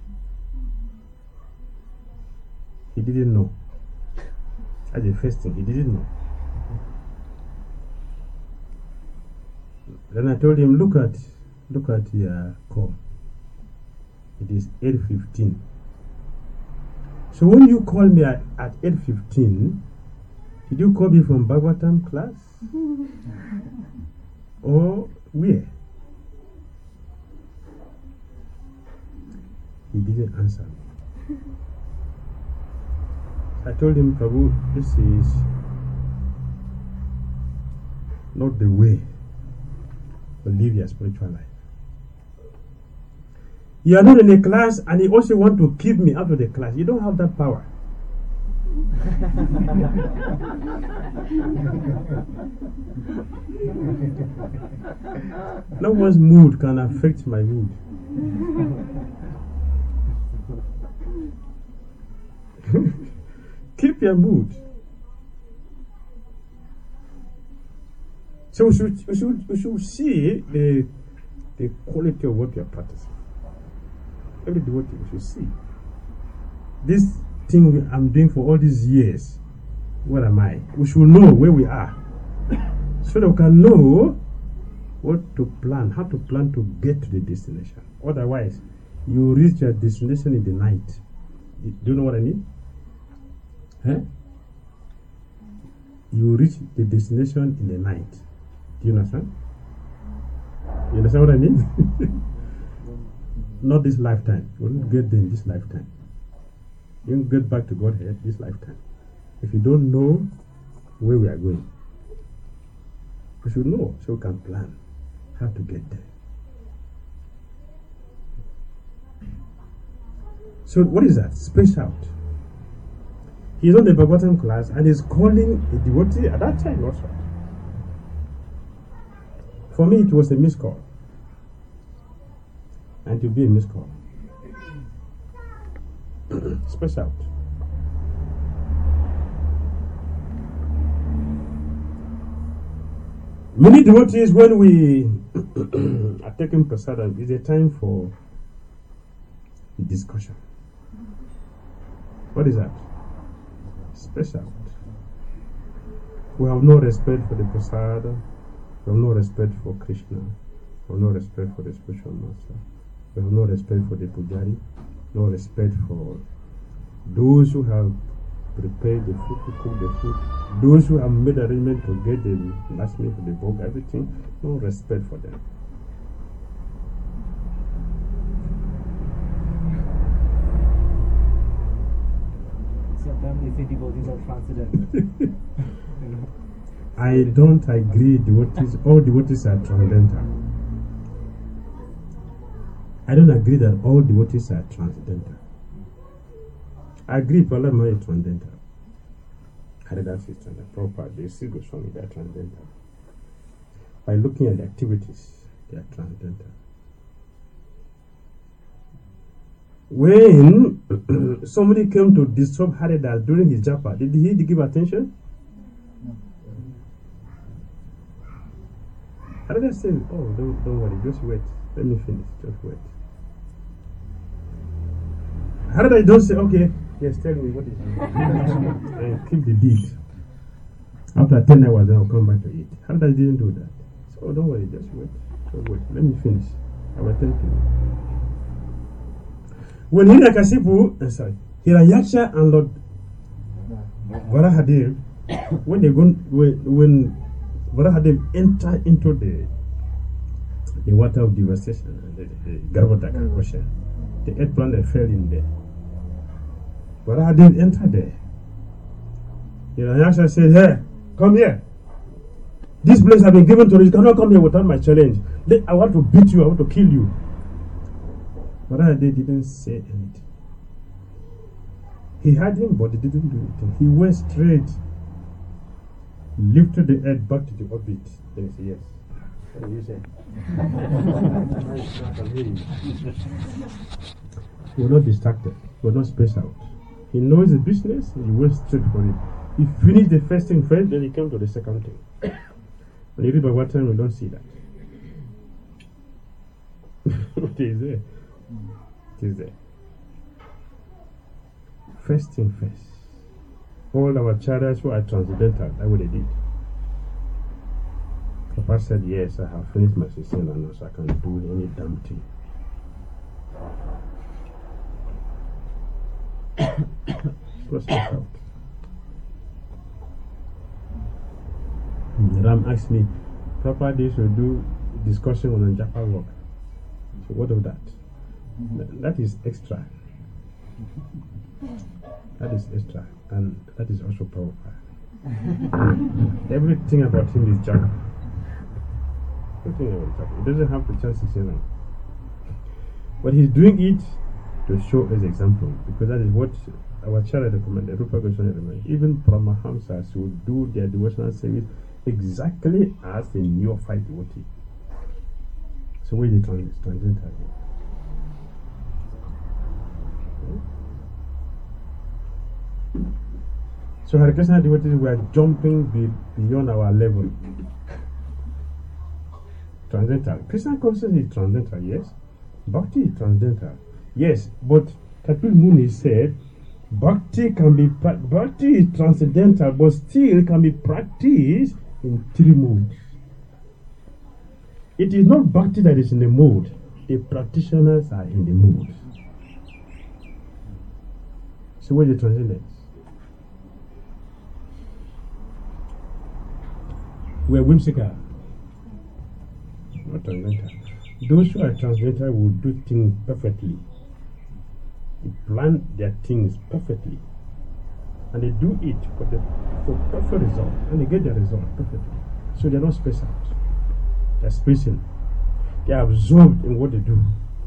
He didn't know. That's the first thing, he didn't know. Then I told him, look at your call. It is 8:15. So when you call me at 8:15, did you call me from Bhagavatam class? Or where? He didn't answer me. I told him, Prabhu, this is not the way to live your spiritual life. You are not in a class and you also want to keep me out of the class. You don't have that power. No one's mood can affect my mood. Keep your mood. So we should see the quality of what we are practicing. Every devotee we should see. This thing I'm doing for all these years, what am I? We should know where we are, so that we can know what to plan, how to plan to get to the destination. Otherwise, you reach your destination in the night. Do you know what I mean? Huh? You reach the destination in the night. Do you understand? You understand what I mean? Not this lifetime. You won't get there in this lifetime. You won't get back to Godhead this lifetime. If you don't know where we are going. We should know so we can plan how to get there. So what is that? Space out. He's on the bottom class and is calling a devotee at that time also. For me, it was a missed call. And to be a missed call. Space out. Many devotees, when we are taking prasadam, is a time for discussion. What is that? Space out. We have no respect for the prasadam. We have no respect for Krishna. We have no respect for the spiritual master. We have no respect for the pujari. No respect for those who have prepared the food, to cook the food. Those who have made arrangement to get the last meal for the book, everything. No respect for them. Sometimes they say devotees are transcendental. I don't agree. All devotees are transcendental. I don't agree that all devotees are transcendental. I agree Prahlad Maharaj is transcendental. Haridas is transcendental. Prabhupada, they see Goswami, they are transcendental. By looking at the activities, they are transcendental. When somebody came to disturb Haridas during his japa, did he give attention? Haridas said, "Oh, don't worry, just wait. Let me finish. Just wait." Haridas don't say, "Okay, yes, tell me what is it," and keep the deed. After 10 hours, then I'll come back to it. Haridas didn't do that. So don't worry, just wait. Just wait. Let me finish. I will attend to you. When Hiranyaksha and Lord Varahadev, when Varahadev entered into the water of devastation, the Garbhodaka ocean, the earth planet fell in there. Varahadev entered there. Hiranyaksha said, "Hey, come here. This place has been given to you. You cannot come here without my challenge. I want to beat you. I want to kill you." Varahadev didn't say anything. He had him, but he didn't do anything. He went straight, lifted the earth back to the orbit. Then he said, "Yes." What did you say? He was not distracted. He was not spaced out. He knows the business. He went straight for it. He finished the first thing first, then he came to the second thing. When you read Bhagavatam, we don't see that. It is there. It is there. First thing first. All our chariots who are transcendental, that's what they did. Papa said, "Yes, I have finished my 16 and now so I can do any damn thing." Let's check out. Ram asked me, "Papa, they should do discussion on the Japa work." So what of that? That is extra. That is extra, and that is also Prabhupada. Everything about him is Japa. Everything about Japa. He doesn't have the chance to say no. But he's doing it to show as example, because that is what our Acharya recommended, Rupa Goswami recommended. Even Paramahamsas would do their devotional service exactly as a neophyte devotee. So where is the transcendental? So Hare Krishna devotees, we are jumping beyond our level. Transcendental. Krishna consciousness is transcendental, yes. Bhakti is transcendental, yes. But Kapil Muni said, Bhakti is transcendental, but still can be practiced in 3 modes. It is not Bhakti that is in the mode. The practitioners are in the mode. So what is the transcendence? We are whimsical, not transcendental. Those who are transcendental will do things perfectly. They plan their things perfectly. and they do it for perfect result, and they get their result perfectly. So they're not spaced out. They're spacing. They are absorbed in what they do.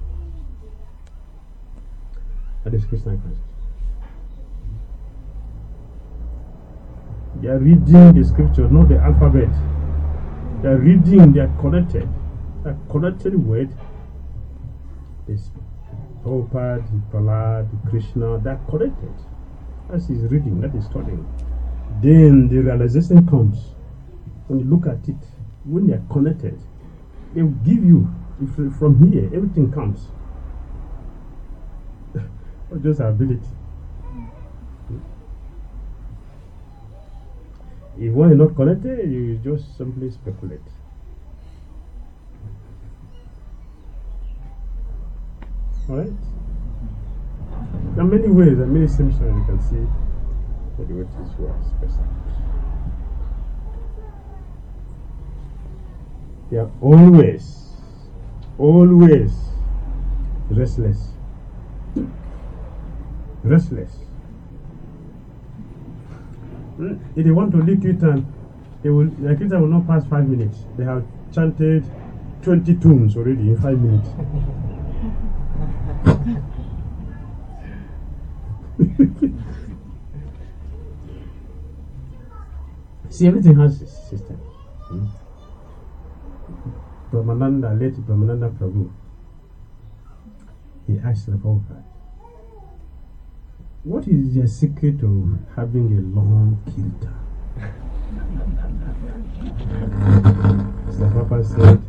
That is Christian consciousness. They are reading the scriptures, not the alphabet. They are reading, they are connected. A connected word. This Prabhupada, Prahlad, Krishna, they are connected. That is reading, that is studying. Then the realization comes. When you look at it, when they are connected, they will give you, from here, everything comes. Not just ability. If one is not connected, you just simply speculate. Alright? There are many ways, there are many symptoms you can see for the devotees who are special. They are always restless. If they want to lead kirtan, the kirtan will not pass 5 minutes. They have chanted 20 tunes already in 5 minutes. See, everything has a system. Brahmananda, late Brahmananda Prabhu, he asked the Prabhupada, what is the secret of having a long kirtan? So the Prabhupada said,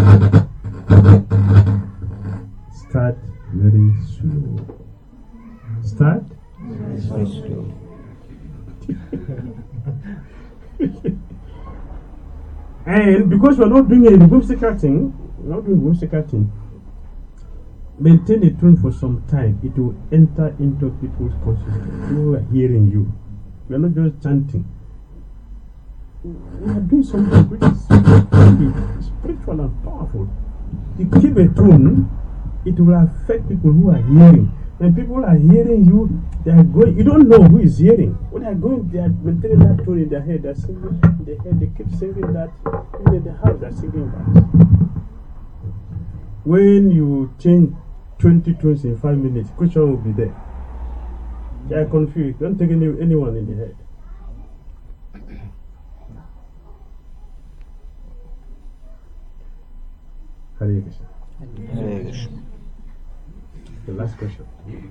start very slow. Start very slow. And because we're not doing a whimsical thing, maintain a tune for some time. It will enter into people's consciousness. People are hearing you. We are not just chanting. We are doing something which is spiritual and powerful. You keep a tune, it will affect people who are hearing. When people are hearing you, they are going. You don't know who is hearing. When they are going, they are maintaining that tone in their head. They are singing in their head. They keep singing that. Even in the house, they are singing that. When you change 20 tones in 5 minutes, which one will be there? They are confused. Don't take anyone in the head. Hare Krishna. Hare Krishna. The last question.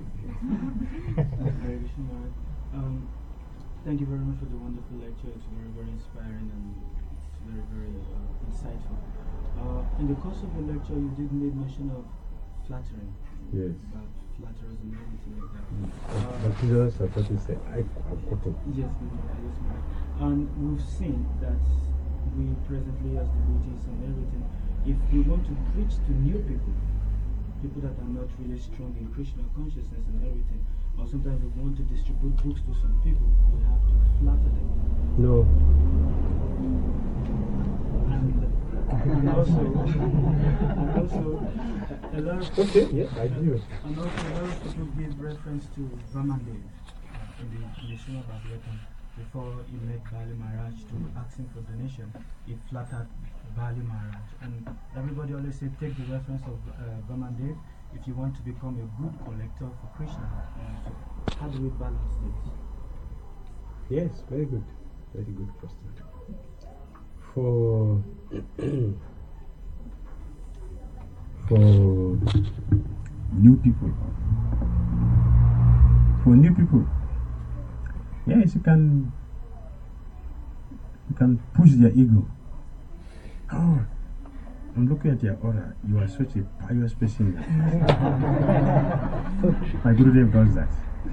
Thank you very much for the wonderful lecture. It's very, very inspiring and it's very, very insightful. In the course of the lecture, you did make mention of flattering. Yes. About flatterers and everything like that. But Jesus, I thought you said, I'm quoting. Yes, ma'am. And we've seen that we presently, as devotees and everything, if we want to preach to new people that are not really strong in Krishna consciousness and everything, or sometimes we want to distribute books to some people, we have to flatter them. No. And also, a lot of okay, yes, I do. And also, a lot of people give reference to Vamandev in the Srimad Bhagavatam. Before he met Bali Maharaj to ask him for donation, he flattered Bali Maharaj. And everybody always say, take the reference of Vamandev if you want to become a good collector for Krishna. So how do we balance this? Yes, very good. Very good question. For new people. Yes, you can push their ego. Oh, I'm looking at your aura. You are such a pious person. My Gurudev does that.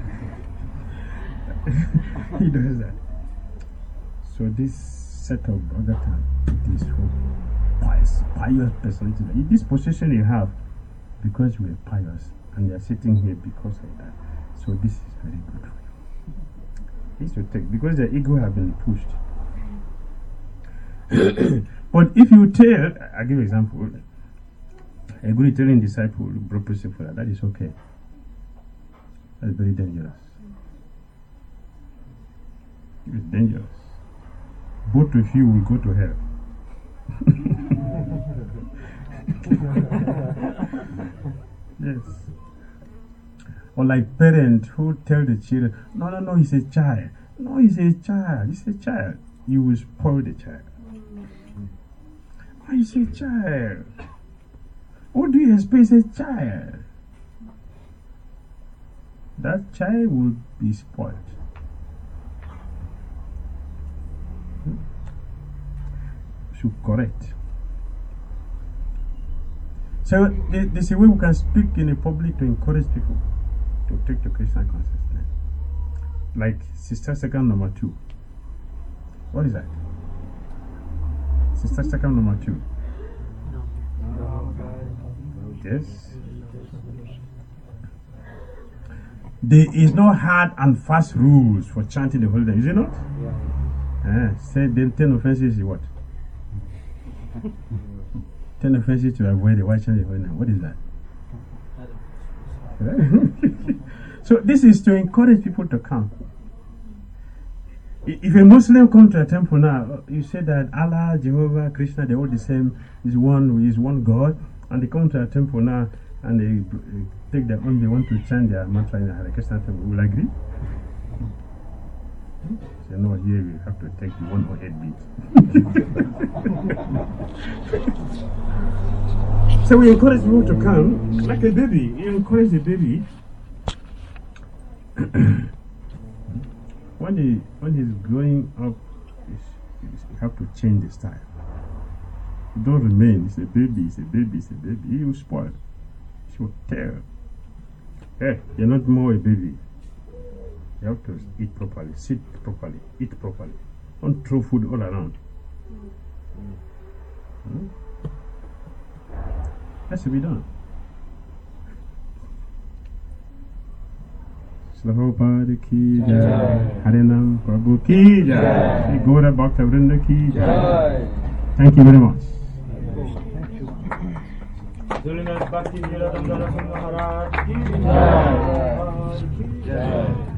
He does that. So this set of Bhagavatam, it is for pious personality. This position you have because you are pious, and you are sitting here because of that. So this is very good for you. It's to take because the ego have been pushed. But if you tell, I give an example. A good telling disciple, for that is okay. That's very dangerous. It's dangerous. Both of you will go to hell. Yes. Or like parents who tell the children, no, he's a child. No, he's a child. He's a child. You will spoil the child. Oh, he's a child. What do you expect? He's a child. That child will be spoiled. Should correct. So there's a way we can speak in the public to encourage people to take the Christian consciousness. Like Sister Second number 2. What is that? Sister Second number 2. Yes. There is no hard and fast rules for chanting the holy name, is it not? Say then 10 offenses is what? 10 offenses to avoid the white chant the holy name. What is that? So this is to encourage people to come. If a Muslim comes to a temple now, you say that Allah, Jehovah, Krishna, they're all the same, is one God, and they come to a temple now and they take their own, they want to chant their mantra in a Hare Krishna temple. Will you agree? So no, here we have to take the 108 beat. So we encourage people to come like a baby. You encourage the baby. When he's growing up, you have to change the style. You don't remain. It's a baby. He will spoil. He will tear. Hey, you're not more a baby. You have to eat properly, sit properly, eat properly. Don't throw food all around. Has to be done. Prabhupada ki jai, Harinam Prabhu ki jai, Shri Gaura Bhakta Vrinda ki jai. Thank you very much. Maharaj ki jai.